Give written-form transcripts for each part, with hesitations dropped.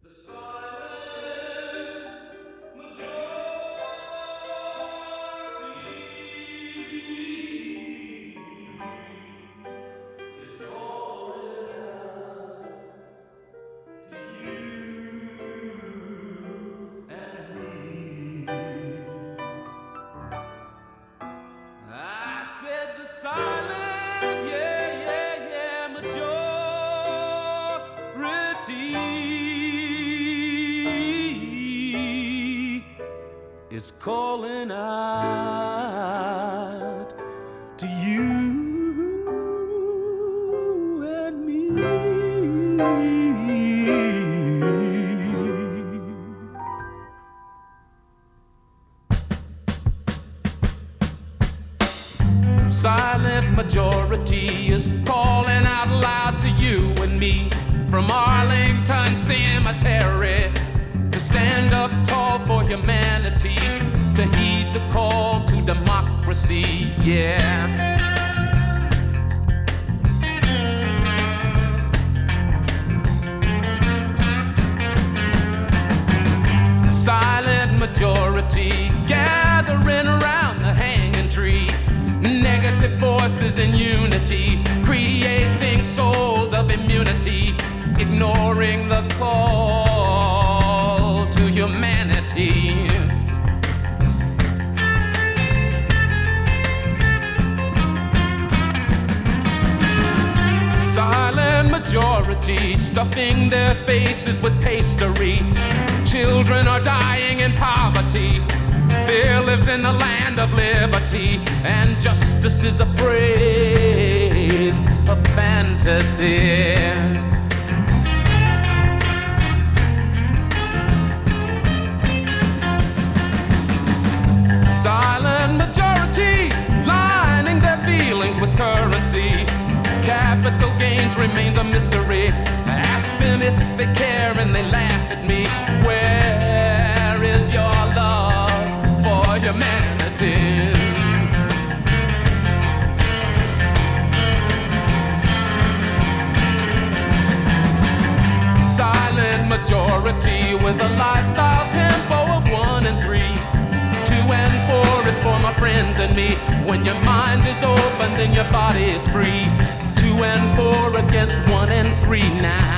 The silent majority is calling out to you and me. I said the silent, majority is calling out to you and me. The silent majority is calling out loud to you and me from Arlington Cemetery to stand up tall for humanity, to heed the call to democracy, yeah. Silent majority gathering around the hanging tree, negative forces in unity, creating souls of immunity, ignoring the call to humanity. Silent majority stuffing their faces with pastry. Children are dying in poverty. Fear lives in the land of liberty, and justice is a phrase of fantasy. Silent majority lining their feelings with currency. Capital gains remains a mystery. Ask them if they care and they laugh at me. Where is your love for humanity? Silent majority with a lifestyle tempo of 1 and 3. 2 and 4 is for my friends and me. When your mind is open, then your body is free. 2 and 4 against 1 and 3 now.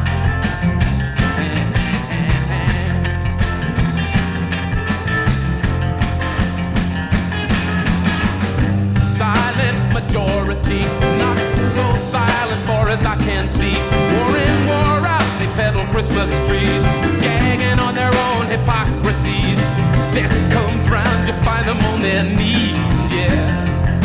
Silent majority, not so silent for as I can see. War in, war out, they peddle Christmas trees, gagging on their own hypocrisies. Death comes round, you find them on their knees, yeah.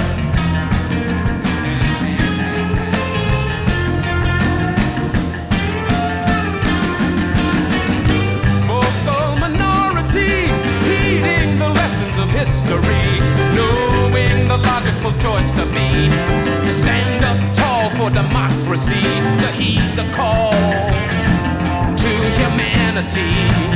Vocal minority, heeding the lessons of history, knowing the logical choice to be, to stand up tall for democracy, to heed the call to humanity.